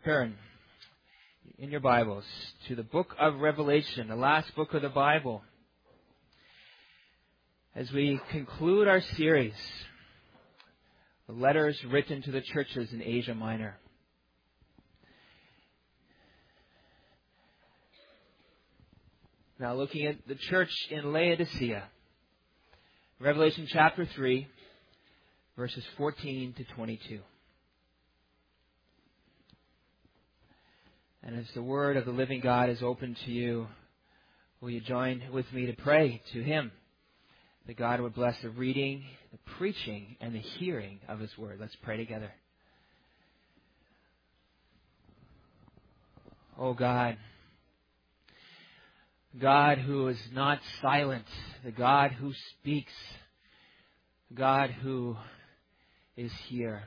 Turn in your Bibles to the book of Revelation, the last book of the Bible, as we conclude our series, the letters written to the churches in Asia Minor. Now looking at the church in Laodicea, Revelation chapter 3, verses 14 to 22. And as the word of the living God is open to you, will you join with me to pray to Him that God would bless the reading, the preaching, and the hearing of His word. Let's pray together. Oh God, God who is not silent, the God who speaks, God who is here.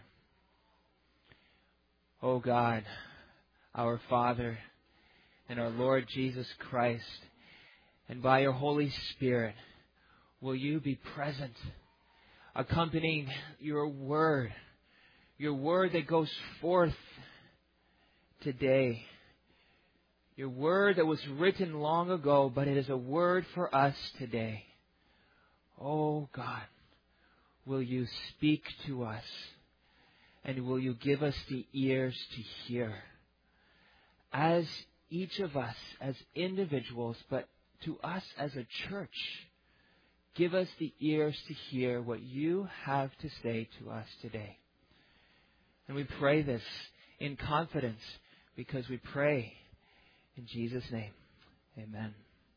Oh God, our Father and our Lord Jesus Christ, and by your Holy Spirit, will you be present, accompanying your word that goes forth today, your word that was written long ago, but it is a word for us today. Oh God, will you speak to us, and will you give us the ears to hear? As each of us, as individuals, but to us as a church, give us the ears to hear what you have to say to us today. And we pray this in confidence because we pray in Jesus' name. Amen.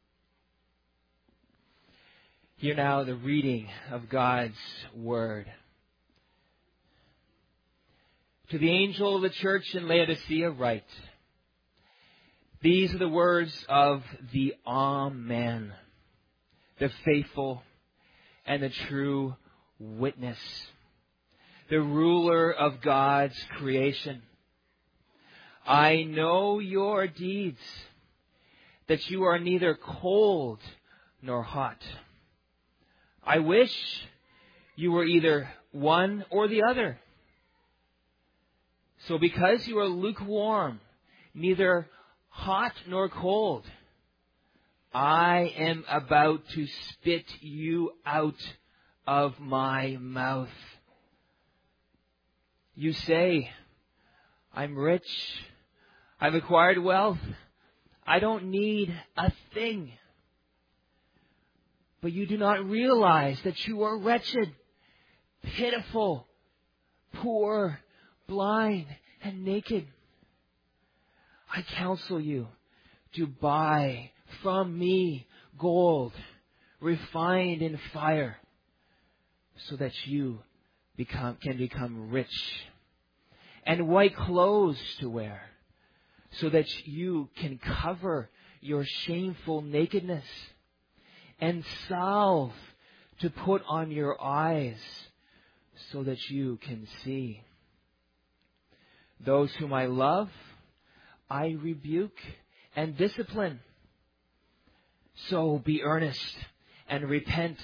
Hear now the reading of God's Word. To the angel of the church in Laodicea write, these are the words of the Amen, the faithful and the true witness, the ruler of God's creation. I know your deeds, that you are neither cold nor hot. I wish you were either one or the other. So because you are lukewarm, neither hot nor cold, I am about to spit you out of my mouth. You say, I'm rich, I've acquired wealth, I don't need a thing. But you do not realize that you are wretched, pitiful, poor, blind, and naked. I counsel you to buy from me gold refined in fire, so that you can become rich, and white clothes to wear, so that you can cover your shameful nakedness, and salve to put on your eyes, so that you can see. Those whom I love, I rebuke and discipline. So be earnest and repent.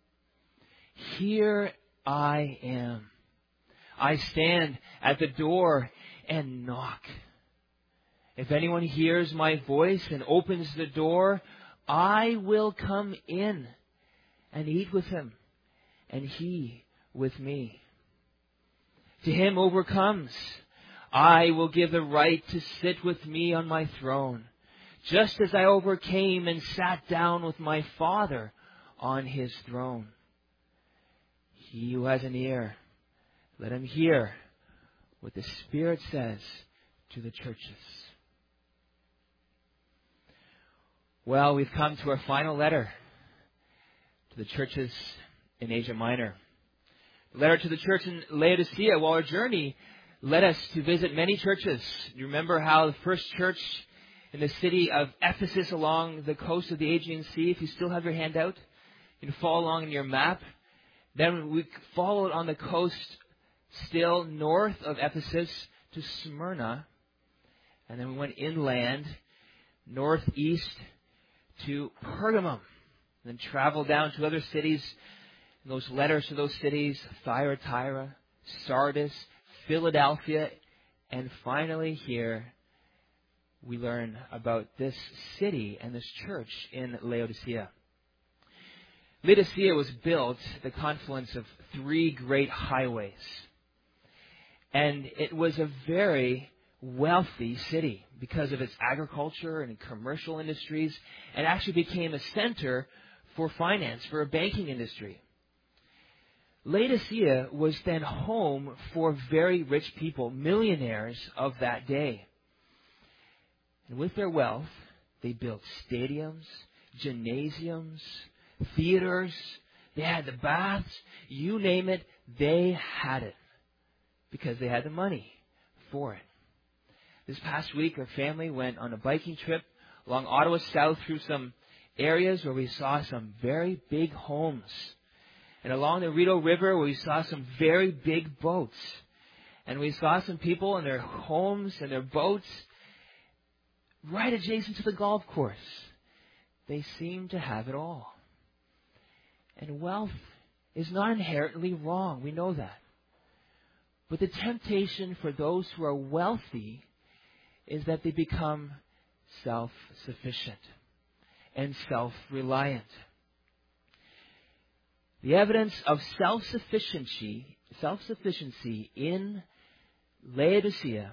Here I am. I stand at the door and knock. If anyone hears my voice and opens the door, I will come in and eat with him, and he with me. To him who overcomes, I will give the right to sit with me on my throne, just as I overcame and sat down with my Father on his throne. He who has an ear, let him hear what the Spirit says to the churches. Well, we've come to our final letter to the churches in Asia Minor. The letter to the church in Laodicea. While our journey led us to visit many churches. You remember how the first church in the city of Ephesus along the coast of the Aegean Sea, if you still have your hand out, you can follow along in your map. Then we followed on the coast still north of Ephesus to Smyrna. And then we went inland, northeast to Pergamum. And then traveled down to other cities. And those letters to those cities, Thyatira, Sardis, Philadelphia, And finally here, we learn about this city and this church in Laodicea. Laodicea was built at the confluence of 3 great highways. And it was a very wealthy city because of its agriculture and commercial industries, and actually became a center for finance, for a banking industry. Laodicea was then home for very rich people, millionaires of that day. And with their wealth, they built stadiums, gymnasiums, theaters. They had the baths. You name it, they had it because they had the money for it. This past week, our family went on a biking trip along Ottawa South through some areas where we saw some very big homes. And along the Rideau River, where we saw some very big boats. And we saw some people in their homes and their boats right adjacent to the golf course. They seem to have it all. And wealth is not inherently wrong. We know that. But the temptation for those who are wealthy is that they become self-sufficient and self-reliant. The evidence of self-sufficiency in Laodicea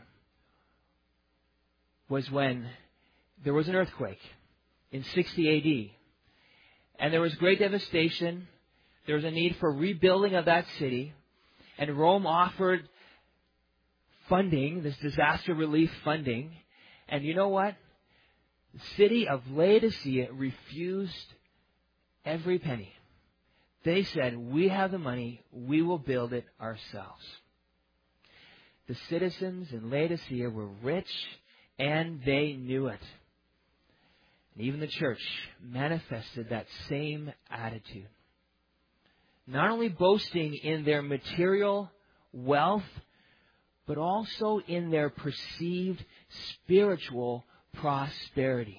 was when there was an earthquake in 60 A.D. And there was great devastation. There was a need for rebuilding of that city. And Rome offered funding, this disaster relief funding. And you know what? The city of Laodicea refused every penny. They said, we have the money, we will build it ourselves. The citizens in Laodicea were rich, and they knew it. And even the church manifested that same attitude. Not only boasting in their material wealth, but also in their perceived spiritual prosperity.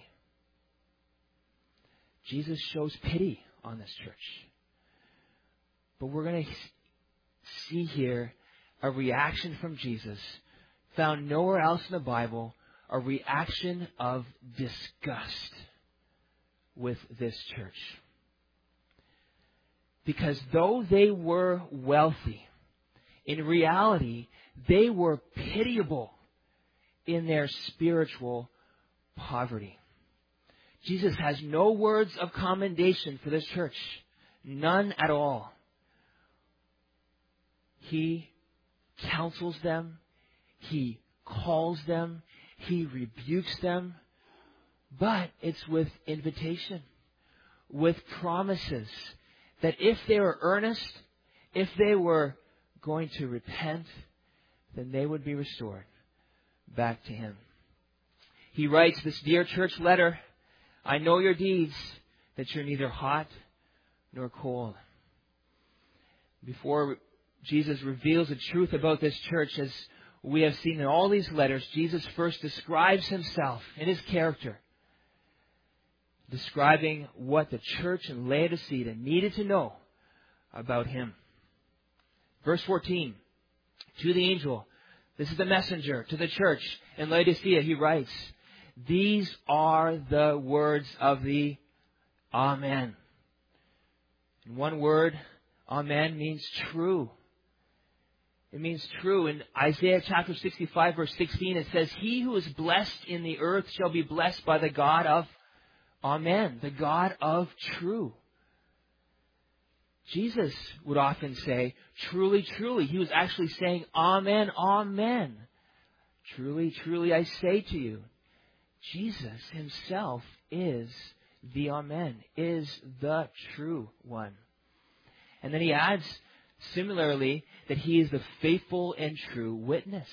Jesus shows pity on this church. But we're going to see here a reaction from Jesus found nowhere else in the Bible, a reaction of disgust with this church. Because though they were wealthy, in reality, they were pitiable in their spiritual poverty. Jesus has no words of commendation for this church. None at all. He counsels them. He calls them. He rebukes them. But it's with invitation, with promises that if they were earnest, if they were going to repent, then they would be restored back to Him. He writes this dear church letter, I know your deeds, that you're neither hot nor cold. Before Jesus reveals the truth about this church, as we have seen in all these letters, Jesus first describes Himself in His character, describing what the church in Laodicea needed to know about Him. Verse 14, to the angel, this is the messenger to the church in Laodicea, he writes, these are the words of the Amen. In one word, Amen means true. It means true. In Isaiah chapter 65, verse 16, it says, he who is blessed in the earth shall be blessed by the God of Amen, the God of true. Jesus would often say, truly, truly. He was actually saying, Amen, Amen. Truly, truly, I say to you. Jesus Himself is the Amen, is the true one. And then He adds, similarly, that He is the faithful and true witness.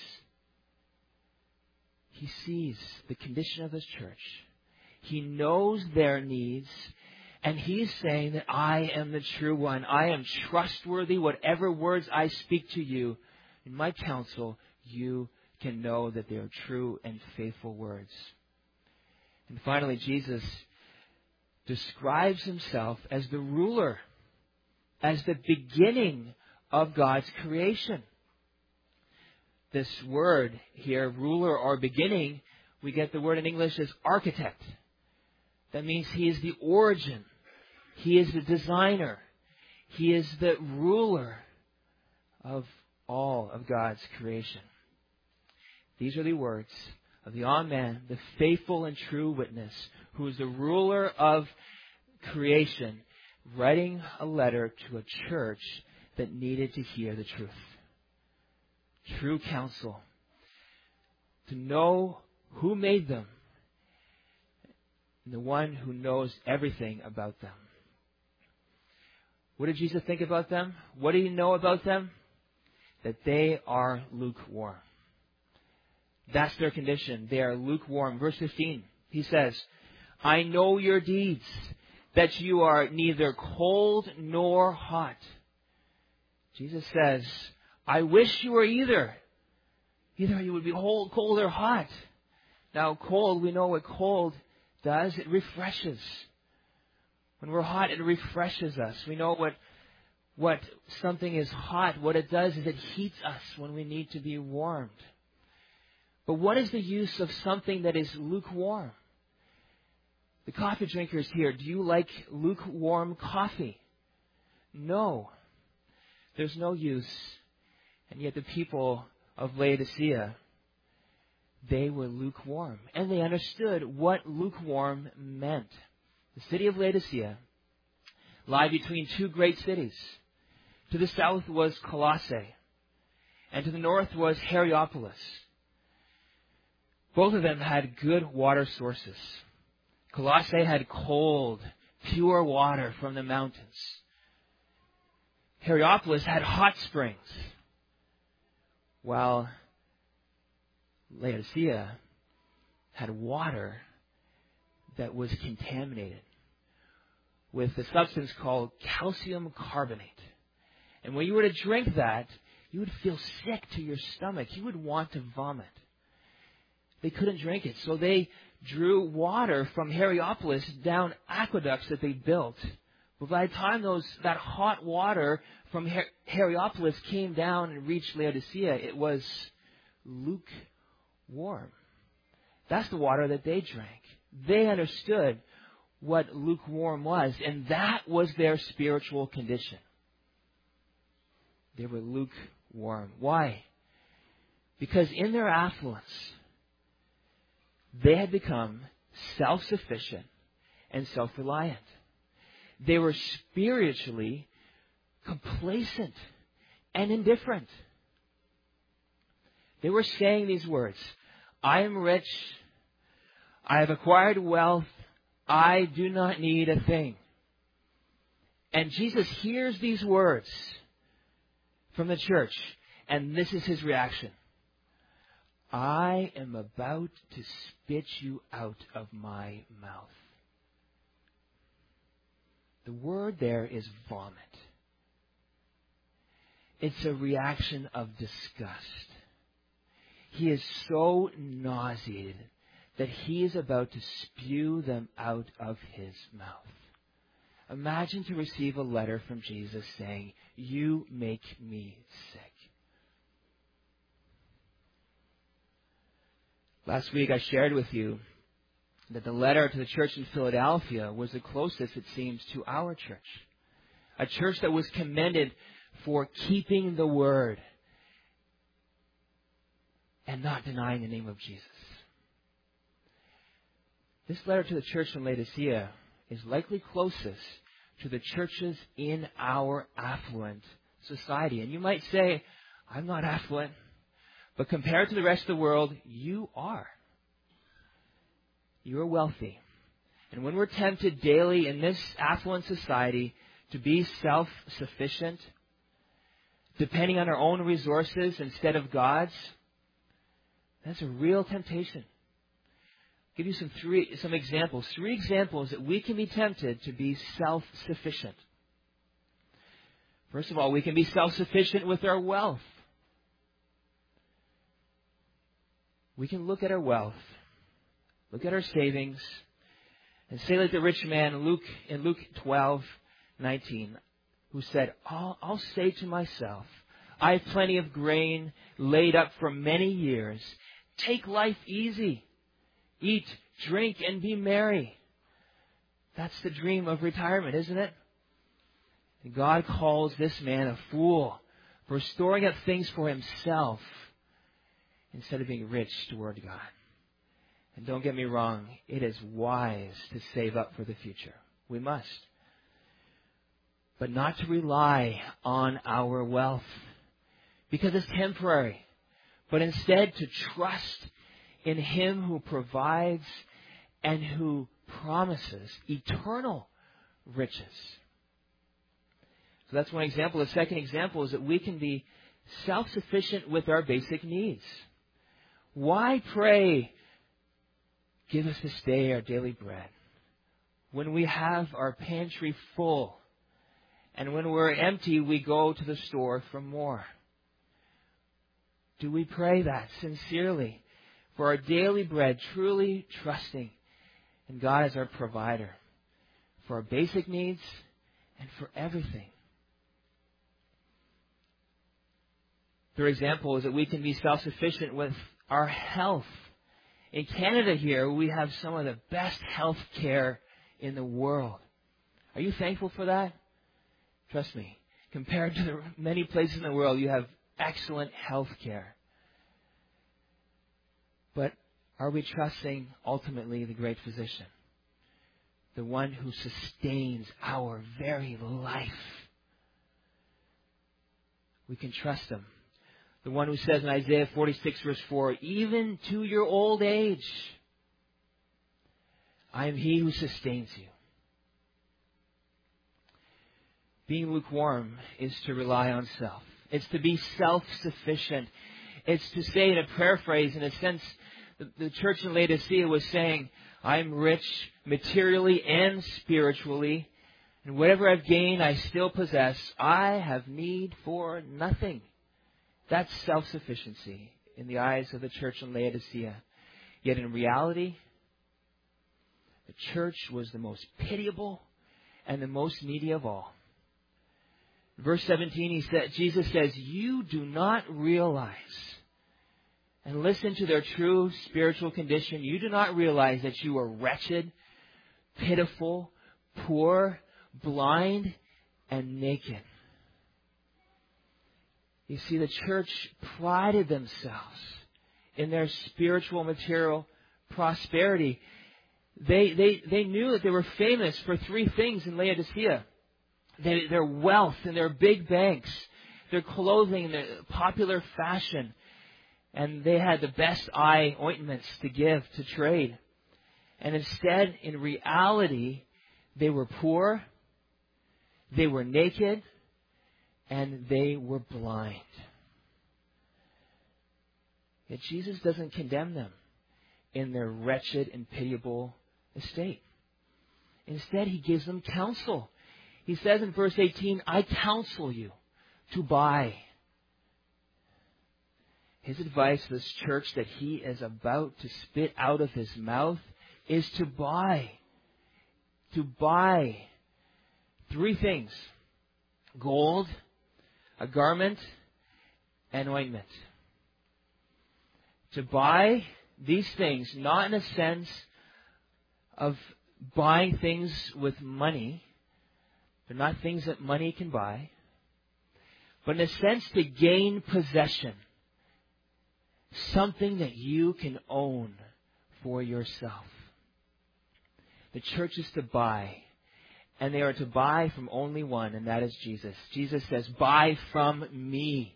He sees the condition of His church. He knows their needs. And He's saying that I am the true one. I am trustworthy. Whatever words I speak to you in my counsel, you can know that they are true and faithful words. And finally, Jesus describes Himself as the ruler, as the beginning of God's creation. this word here, ruler or beginning, we get the word in English as architect. That means He is the origin. He is the designer. He is the ruler of all of God's creation. These are the words of the Amen, the faithful and true witness, who is the ruler of creation, writing a letter to a church that needed to hear the truth. True counsel. To know who made them and the one who knows everything about them. What did Jesus think about them? What did He know about them? That they are lukewarm. That's their condition. They are lukewarm. Verse 15, He says, I know your deeds, that you are neither cold nor hot. Jesus says, I wish you were either. Either you would be cold or hot. Now, cold, we know what cold does. It refreshes. When we're hot, it refreshes us. We know what something is hot. What it does is it heats us when we need to be warmed. But what is the use of something that is lukewarm? The coffee drinkers here, do you like lukewarm coffee? No. There's no use. And yet the people of Laodicea, they were lukewarm. And they understood what lukewarm meant. The city of Laodicea lay between two great cities. To the south was Colossae, and to the north was Hierapolis. Both of them had good water sources. Colossae had cold, pure water from the mountains. Hierapolis had hot springs, while Laodicea had water that was contaminated with a substance called calcium carbonate. And when you were to drink that, you would feel sick to your stomach. You would want to vomit. They couldn't drink it, so they drew water from Hierapolis down aqueducts that they built. But by the time that hot water from Hierapolis came down and reached Laodicea, it was lukewarm. That's the water that they drank. They understood what lukewarm was, and that was their spiritual condition. They were lukewarm. Why? Because in their affluence, they had become self-sufficient and self-reliant. They were spiritually complacent and indifferent. They were saying these words, I am rich, I have acquired wealth, I do not need a thing. And Jesus hears these words from the church, and this is His reaction. I am about to spit you out of my mouth. The word there is vomit. It's a reaction of disgust. He is so nauseated that he is about to spew them out of his mouth. Imagine to receive a letter from Jesus saying, you make me sick. Last week I shared with you that the letter to the church in Philadelphia was the closest, it seems, to our church. A church that was commended for keeping the word and not denying the name of Jesus. This letter to the church in Laodicea is likely closest to the churches in our affluent society. And you might say, I'm not affluent. But compared to the rest of the world, you are. You are wealthy. And when we're tempted daily in this affluent society to be self-sufficient, depending on our own resources instead of God's, that's a real temptation. I'll give you some examples. 3 examples that we can be tempted to be self-sufficient. First of all, we can be self-sufficient with our wealth. We can look at our wealth, look at our savings, and say like the rich man in Luke 12:19, who said, I'll say to myself, I have plenty of grain laid up for many years. Take life easy. Eat, drink, and be merry. That's the dream of retirement, isn't it? And God calls this man a fool for storing up things for himself instead of being rich toward God. And don't get me wrong, it is wise to save up for the future. We must. But not to rely on our wealth, because it's temporary. But instead to trust in Him who provides and who promises eternal riches. So that's one example. The second example is that we can be self-sufficient with our basic needs. Why pray, give us this day our daily bread, when we have our pantry full, and when we're empty, we go to the store for more? Do we pray that sincerely for our daily bread, truly trusting in God as our provider for our basic needs and for everything? Third example is that we can be self-sufficient with our health. In Canada here, we have some of the best health care in the world. Are you thankful for that? Trust me, compared to the many places in the world, you have excellent health care. But are we trusting ultimately the great physician? The one who sustains our very life. We can trust Him. The one who says in Isaiah 46 verse 4, even to your old age, I am He who sustains you. Being lukewarm is to rely on self. It's to be self-sufficient. It's to say in a paraphrase, in a sense, the church in Laodicea was saying, I'm rich materially and spiritually, and whatever I've gained I still possess. I have need for nothing. That's self-sufficiency in the eyes of the church in Laodicea. Yet in reality, the church was the most pitiable and the most needy of all. Verse 17, Jesus says, you do not realize, and listen to their true spiritual condition, you do not realize that you are wretched, pitiful, poor, blind, and naked. You see, the church prided themselves in their spiritual, material prosperity. They knew that they were famous for three things in Laodicea. Their wealth and their big banks, their clothing, their popular fashion. And they had the best eye ointments to give, to trade. And instead, in reality, they were poor, they were naked, and they were blind. Yet Jesus doesn't condemn them in their wretched and pitiable estate. Instead, He gives them counsel. He says in verse 18, I counsel you to buy. His advice to this church that He is about to spit out of His mouth is to buy. To buy three things: gold, a garment, and ointment. To buy these things, not in a sense of buying things with money. They're not things that money can buy. But in a sense to gain possession. Something that you can own for yourself. The church is to buy. And they are to buy from only one, and that is Jesus. Jesus says, buy from me.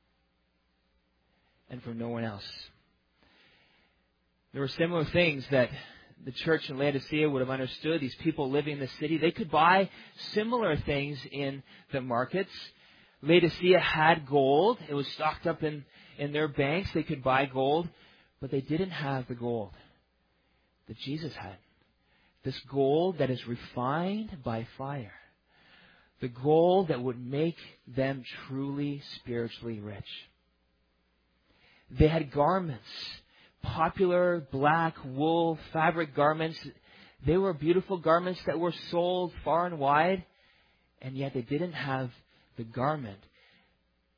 And from no one else. There were similar things that the church in Laodicea would have understood. These people living in the city, they could buy similar things in the markets. Laodicea had gold. It was stocked up in their banks. They could buy gold, but they didn't have the gold that Jesus had. This gold that is refined by fire. The gold that would make them truly spiritually rich. They had garments. Popular black wool fabric garments. They were beautiful garments that were sold far and wide, and yet they didn't have the garment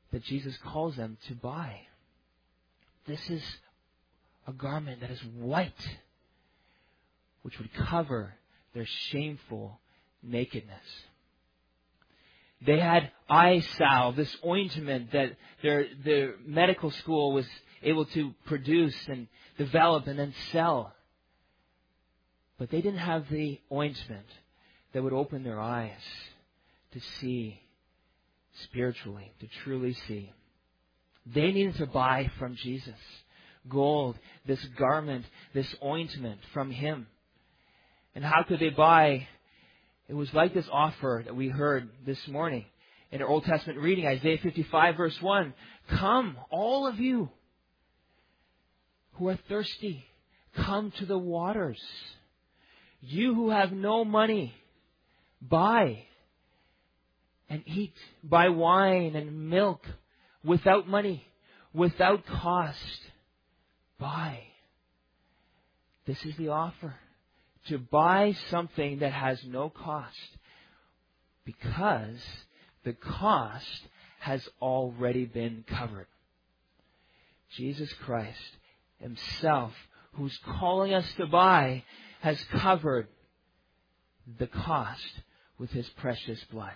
that Jesus calls them to buy. This is a garment that is white, which would cover their shameful nakedness. They had eye salve, this ointment that their medical school was able to produce and develop and then sell. But they didn't have the ointment that would open their eyes to see spiritually, to truly see. They needed to buy from Jesus gold, this garment, this ointment from Him. And how could they buy? It was like this offer that we heard this morning in our Old Testament reading, Isaiah 55 verse 1. Come, all of you who are thirsty, come to the waters. You who have no money, buy and eat. Buy wine and milk without money, without cost. Buy. This is the offer. To buy something that has no cost, because the cost has already been covered. Jesus Christ Himself, who's calling us to buy, has covered the cost with His precious blood.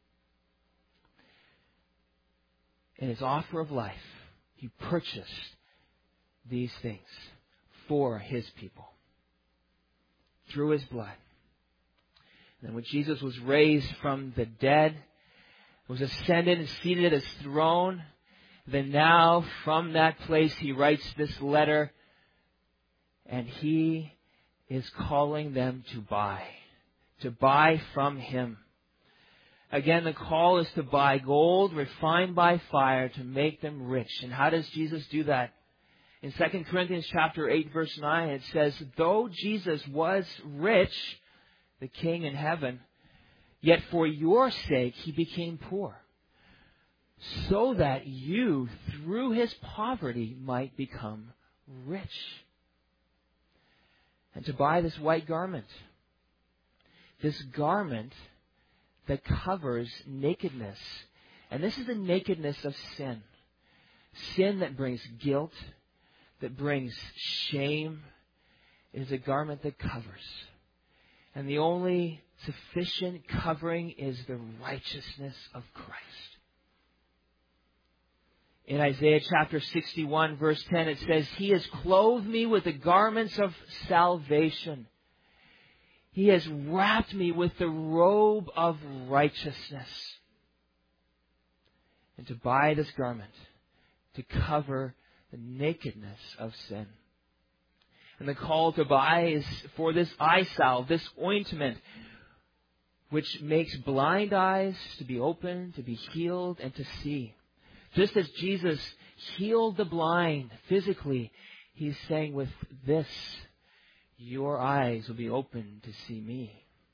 In His offer of life, He purchased these things for His people through His blood. And when Jesus was raised from the dead, was ascended and seated at His throne, then now from that place He writes this letter, and He is calling them to buy from Him. Again, the call is to buy gold refined by fire to make them rich. And how does Jesus do that? In 2 Corinthians chapter 8, verse 9, it says, though Jesus was rich, the King in heaven, yet for your sake He became poor, so that you, through His poverty, might become rich. And to buy this white garment, this garment that covers nakedness. And this is the nakedness of sin. Sin that brings guilt, that brings shame. It is a garment that covers. And the only sufficient covering is the righteousness of Christ. In Isaiah chapter 61, verse 10, it says, He has clothed me with the garments of salvation. He has wrapped me with the robe of righteousness. And to buy this garment, to cover the nakedness of sin. And the call to buy is for this eye salve, this ointment, which makes blind eyes to be opened, to be healed, and to see. Just as Jesus healed the blind physically, He's saying with this, your eyes will be open to see me.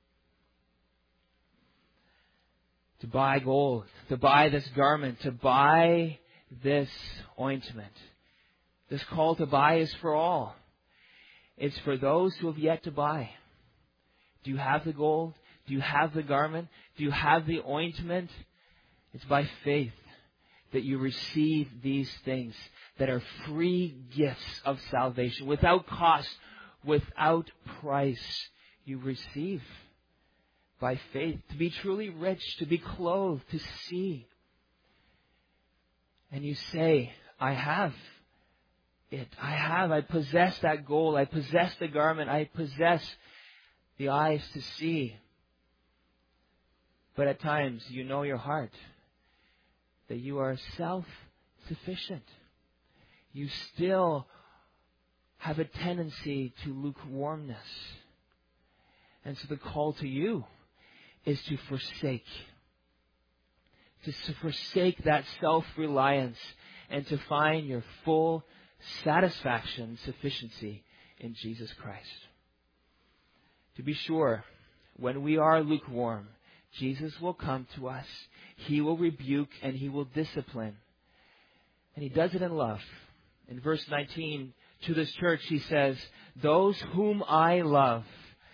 To buy gold, to buy this garment, to buy this ointment. This call to buy is for all. It's for those who have yet to buy. Do you have the gold? Do you have the garment? Do you have the ointment? It's by faith that you receive these things that are free gifts of salvation. Without cost, without price, you receive by faith to be truly rich, to be clothed, to see. And you say, I have it. I possess that gold. I possess the garment. I possess the eyes to see. But at times, you know your heart that you are self-sufficient. You still have a tendency to lukewarmness. And so the call to you is to forsake. To forsake that self-reliance and to find your full satisfaction, sufficiency in Jesus Christ. To be sure, when we are lukewarm, Jesus will come to us. He will rebuke and He will discipline. And He does it in love. In verse 19, to this church, He says, those whom I love,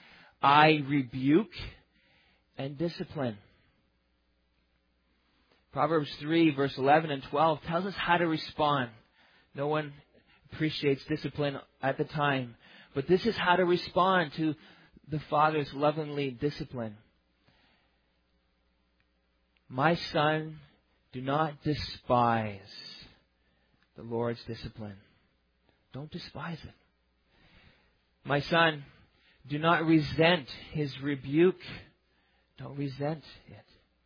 I rebuke and discipline. Proverbs 3, verse 11 and 12 tells us how to respond. No one appreciates discipline at the time, but this is how to respond to the Father's lovingly discipline. My son, do not despise the Lord's discipline. Don't despise it. My son, do not resent His rebuke. Don't resent it.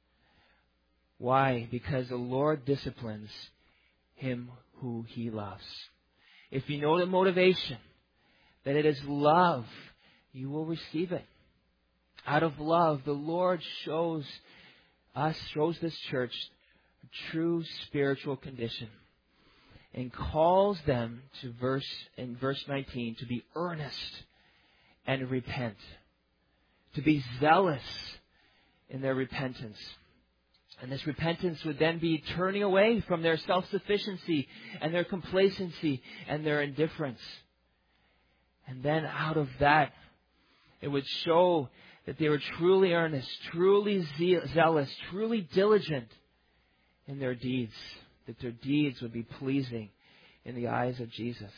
Why? Because the Lord disciplines him who He loves. If you know the motivation, that it is love, you will receive it. Out of love, the Lord shows this church a true spiritual condition and calls them in verse 19 to be earnest and repent, to be zealous in their repentance. And this repentance would then be turning away from their self-sufficiency and their complacency and their indifference. And then out of that, it would show that they were truly earnest, truly zealous, truly diligent in their deeds, that their deeds would be pleasing in the eyes of Jesus.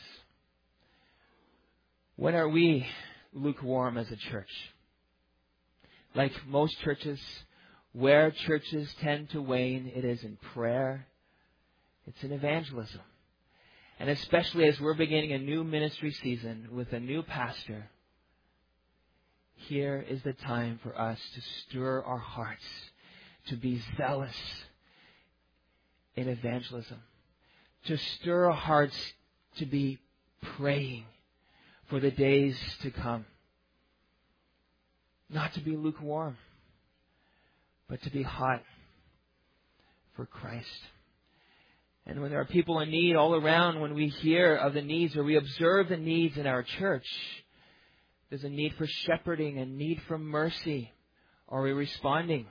When are we lukewarm as a church? Like most churches, where churches tend to wane, it is in prayer, it's in evangelism. And especially as we're beginning a new ministry season with a new pastor, here is the time for us to stir our hearts, to be zealous in evangelism, to stir our hearts to be praying for the days to come. Not to be lukewarm, but to be hot for Christ. And when there are people in need all around, when we hear of the needs or we observe the needs in our church, there's a need for shepherding, a need for mercy. Are we responding?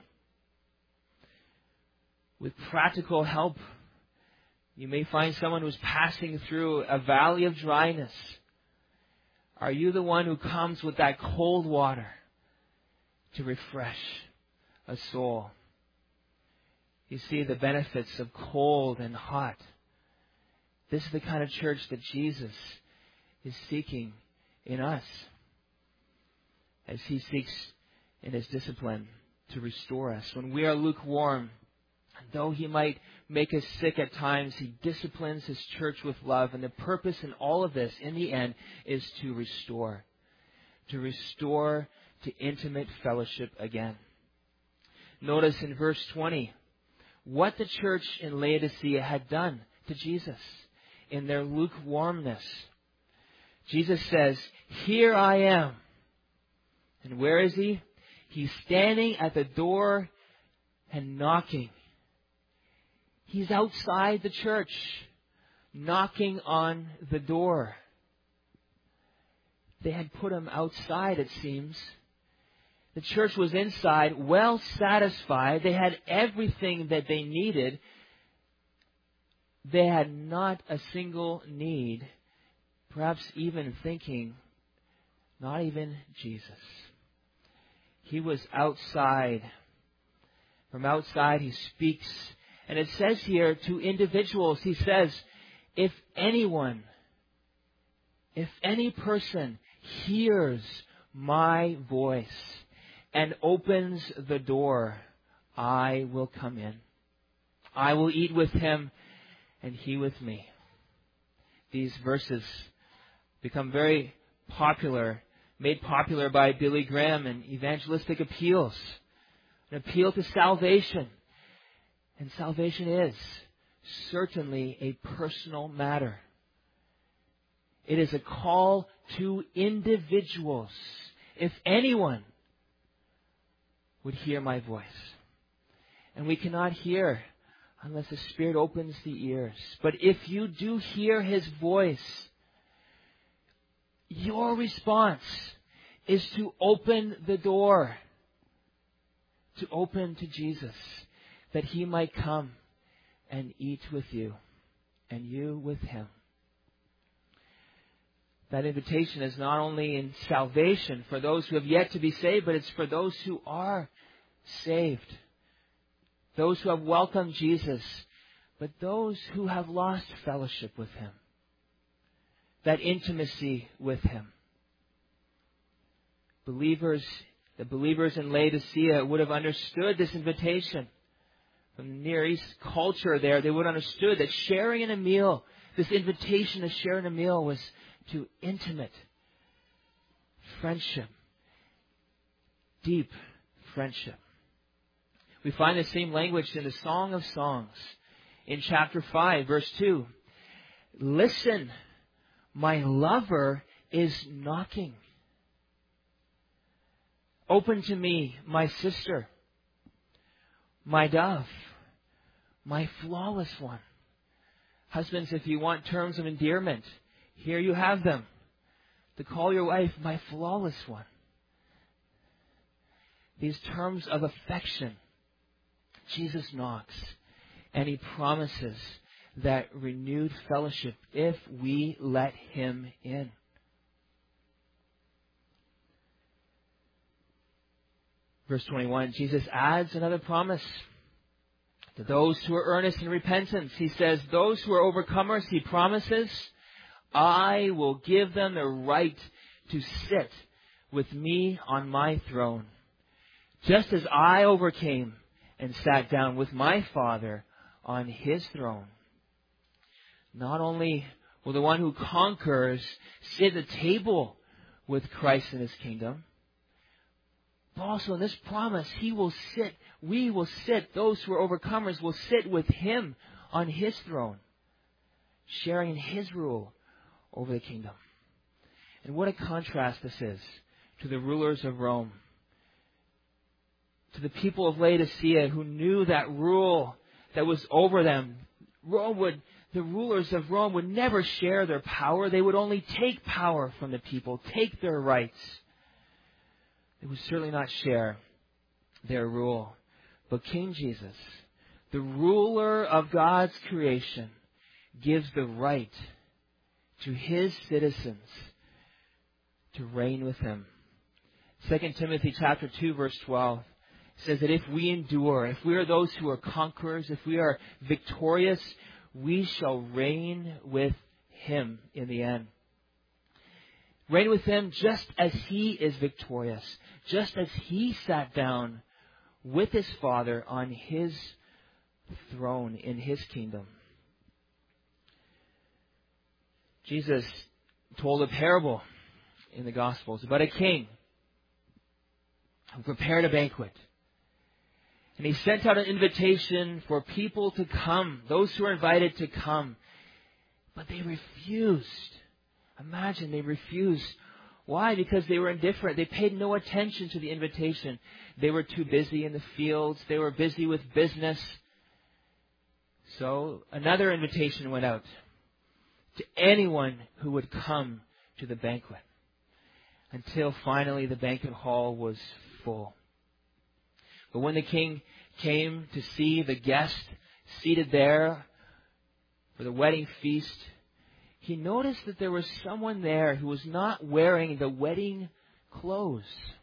With practical help, you may find someone who's passing through a valley of dryness. Are you the one who comes with that cold water to refresh a soul? You see the benefits of cold and hot. This is the kind of church that Jesus is seeking in us, as He seeks in His discipline to restore us. When we are lukewarm, though He might make us sick at times, He disciplines His church with love. And the purpose in all of this, in the end, is to restore to intimate fellowship again. Notice in verse 20 what the church in Laodicea had done to Jesus in their lukewarmness. Jesus says, "Here I am." And where is He? He's standing at the door and knocking. He's outside the church, knocking on the door. They had put Him outside, it seems. The church was inside, well satisfied. They had everything that they needed. They had not a single need, perhaps even thinking, not even Jesus. He was outside. From outside He speaks. And it says here to individuals, He says, if any person hears my voice and opens the door, I will come in. I will eat with him and he with me. These verses become very popular, made popular by Billy Graham in evangelistic appeals. An appeal to salvation. And salvation is certainly a personal matter. It is a call to individuals. If anyone would hear my voice. And we cannot hear unless the Spirit opens the ears. But if you do hear His voice, your response is to open the door. To open to Jesus, that He might come and eat with you, and you with Him. That invitation is not only in salvation for those who have yet to be saved, but it's for those who are saved. those who have welcomed Jesus, but those who have lost fellowship with Him, that intimacy with Him. The believers in Laodicea would have understood this invitation. From the Near East culture there, they would have understood that sharing in a meal, this invitation to share in a meal, was to intimate friendship, deep friendship. We find the same language in the Song of Songs in chapter 5, verse 2. Listen, my lover is knocking. Open to me, my sister, my dove, my flawless one. Husbands, if you want terms of endearment, here you have them. To call your wife my flawless one. These terms of affection, Jesus knocks, and He promises that renewed fellowship if we let Him in. Verse 21, Jesus adds another promise to those who are earnest in repentance. He says, those who are overcomers, He promises, I will give them the right to sit with me on my throne, just as I overcame and sat down with my Father on His throne. Not only will the one who conquers sit at the table with Christ in His kingdom, but also in this promise, we will sit, those who are overcomers will sit with Him on His throne, sharing in His rule over the kingdom. And what a contrast this is to the rulers of Rome, to the people of Laodicea who knew that rule that was over them. The rulers of Rome would never share their power. They would only take power from the people, take their rights. They would certainly not share their rule. But King Jesus, the ruler of God's creation, gives the right to His citizens to reign with Him. 2 Timothy chapter 2, verse 12 says that if we endure, if we are those who are conquerors, if we are victorious, we shall reign with Him in the end. Reign with Him just as He is victorious, just as He sat down with His Father on His throne in His kingdom. Jesus told a parable in the Gospels about a king who prepared a banquet. And He sent out an invitation for people to come, those who were invited to come. But they refused. Imagine, they refused. Why? Because they were indifferent. They paid no attention to the invitation. They were too busy in the fields. They were busy with business. So another invitation went out to anyone who would come to the banquet, until finally the banquet hall was full. But when the king came to see the guest seated there for the wedding feast, he noticed that there was someone there who was not wearing the wedding clothes.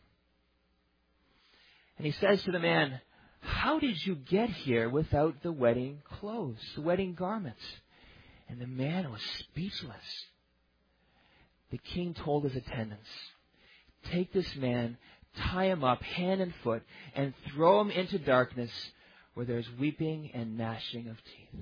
And he says to the man, "How did you get here without the wedding clothes, the wedding garments?" And the man was speechless. The king told his attendants, "Take this man, tie him up hand and foot, and throw him into darkness where there's weeping and gnashing of teeth."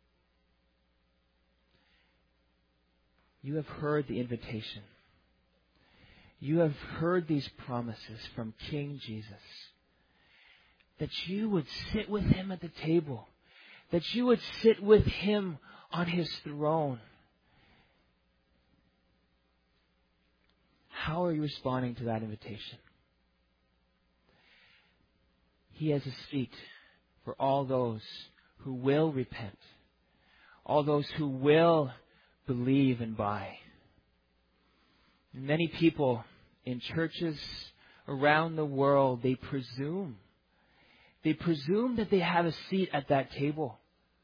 You have heard the invitation. You have heard these promises from King Jesus. That you would sit with Him at the table. That you would sit with Him on His throne. How are you responding to that invitation? He has a seat for all those who will repent. All those who will believe and buy. Many people in churches around the world, they presume that they have a seat at that table.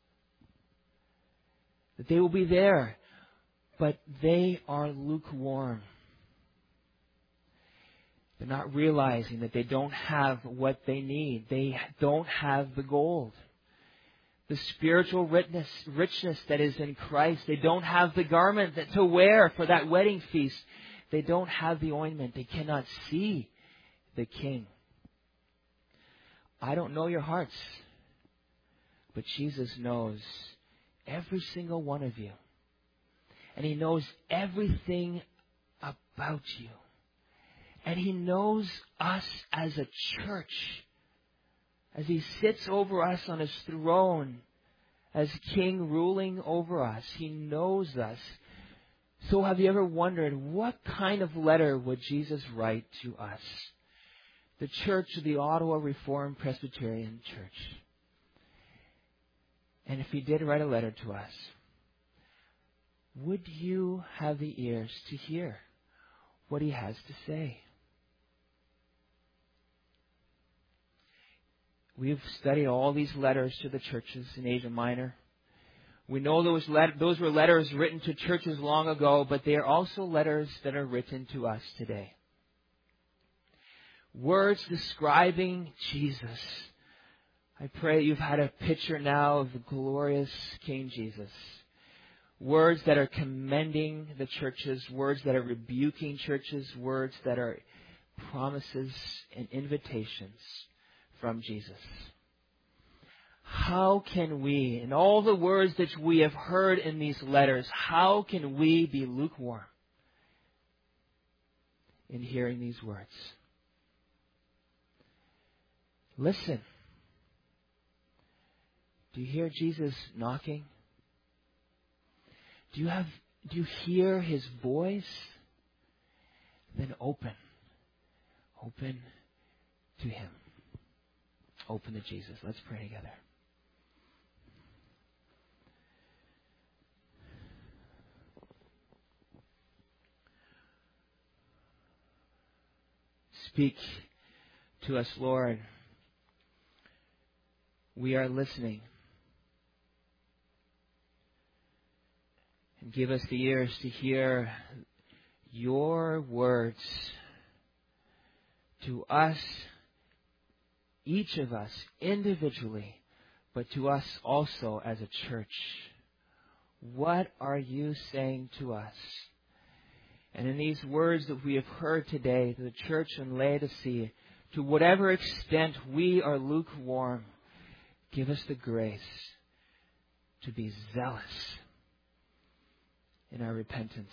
That they will be there, but they are lukewarm. They're not realizing that they don't have what they need. They don't have the gold, the spiritual richness that is in Christ. They don't have the garment to wear for that wedding feast. They don't have the ointment. They cannot see the King. I don't know your hearts, but Jesus knows every single one of you. And He knows everything about you. And He knows us as a church. As He sits over us on His throne, as King ruling over us, He knows us. So have you ever wondered, what kind of letter would Jesus write to us? The Church of the Ottawa Reformed Presbyterian Church. And if He did write a letter to us, would you have the ears to hear what He has to say? We've studied all these letters to the churches in Asia Minor. We know those were letters written to churches long ago, but they are also letters that are written to us today. Words describing Jesus. I pray you've had a picture now of the glorious King Jesus. Words that are commending the churches, words that are rebuking churches, words that are promises and invitations from Jesus. How can we, in all the words that we have heard in these letters, how can we be lukewarm in hearing these words? Listen. Do you hear Jesus knocking? Do you hear His voice? Then open. Open to Him. Open to Jesus. Let's pray together. Speak to us, Lord. We are listening. And give us the ears to hear your words to us, each of us individually, but to us also as a church. What are you saying to us? And in these words that we have heard today, to the church in Laodicea, to whatever extent we are lukewarm, give us the grace to be zealous in our repentance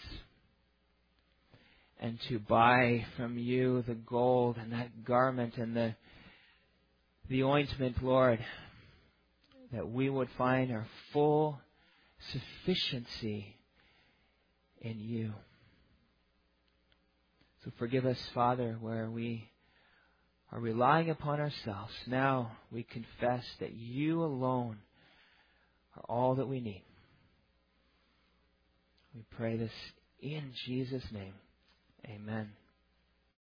and to buy from you the gold and that garment and the ointment, Lord, that we would find our full sufficiency in you. So forgive us, Father, where we are relying upon ourselves. Now we confess that you alone are all that we need. We pray this in Jesus' name. Amen.